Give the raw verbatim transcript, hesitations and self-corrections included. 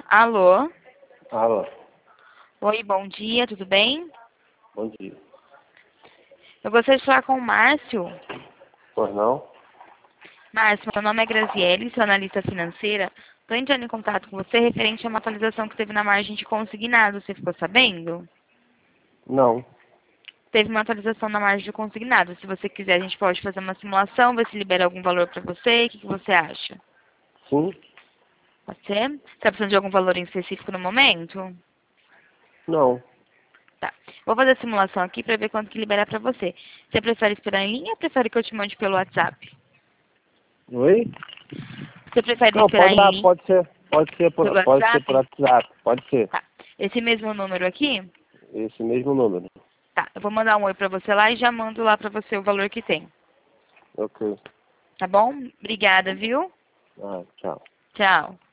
Alô? Alô, Oi, bom dia, tudo bem? bom dia. Eu gostaria de falar com o Márcio. Pois não? Márcio, meu nome é Graziele, sou analista financeira. Estou entrando em contato com você referente a uma atualização que teve na margem de consignado. Você ficou sabendo? Não. Teve uma atualização na margem de consignado. Se você quiser, a gente pode fazer uma simulação, ver se libera algum valor para você. O que, que você acha? Sim? Pode ser? Você está precisando de algum valor em específico no momento? Não. Tá. Vou fazer a simulação aqui para ver quanto que liberar para você. Você prefere esperar em linha ou prefere que eu te mande pelo WhatsApp? Oi? Você prefere Não, esperar pode em dar, linha pode ser. Pode ser pelo por, pode ser por WhatsApp? WhatsApp, pode ser. Tá. Esse mesmo número aqui? Esse mesmo número. Tá. Eu vou mandar um oi pra você lá e já mando lá pra você o valor que tem. Ok. Tá bom? Obrigada, viu? Ah, tchau. Tchau.